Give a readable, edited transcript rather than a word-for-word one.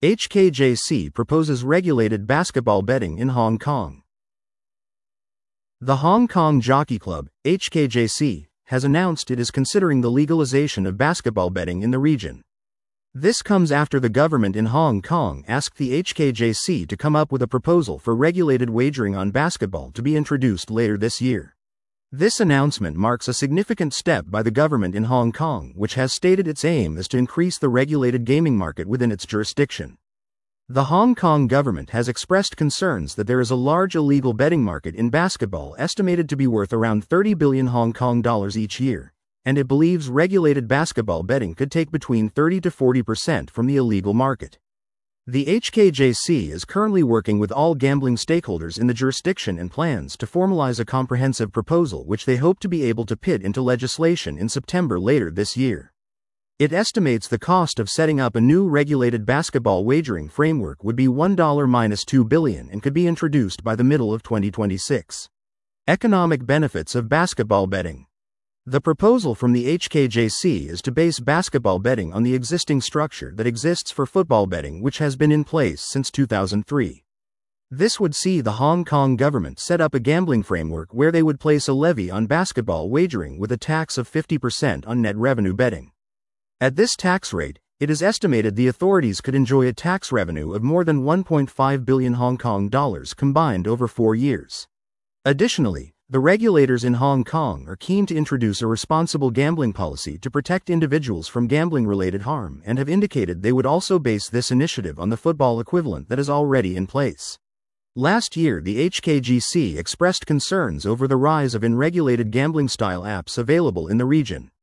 HKJC proposes regulated basketball betting in Hong Kong. The Hong Kong Jockey Club, HKJC, has announced it is considering the legalization of basketball betting in the region. This comes after the government in Hong Kong asked the HKJC to come up with a proposal for regulated wagering on basketball to be introduced later this year. This announcement marks a significant step by the government in Hong Kong, which has stated its aim is to increase the regulated gaming market within its jurisdiction. The Hong Kong government has expressed concerns that there is a large illegal betting market in basketball estimated to be worth around 30 billion Hong Kong dollars each year, and it believes regulated basketball betting could take between 30 to 40% from the illegal market. The HKJC is currently working with all gambling stakeholders in the jurisdiction and plans to formalize a comprehensive proposal which they hope to be able to put into legislation in September later this year. It estimates the cost of setting up a new regulated basketball wagering framework would be $1-2 billion and could be introduced by the middle of 2026. Economic benefits of basketball betting. The proposal from the HKJC is to base basketball betting on the existing structure that exists for football betting, which has been in place since 2003. This would see the Hong Kong government set up a gambling framework where they would place a levy on basketball wagering with a tax of 50% on net revenue betting. At this tax rate, it is estimated the authorities could enjoy a tax revenue of more than 1.5 billion Hong Kong dollars combined over 4 years. Additionally, the regulators in Hong Kong are keen to introduce a responsible gambling policy to protect individuals from gambling-related harm and have indicated they would also base this initiative on the football equivalent that is already in place. Last year, the HKJC expressed concerns over the rise of unregulated gambling-style apps available in the region.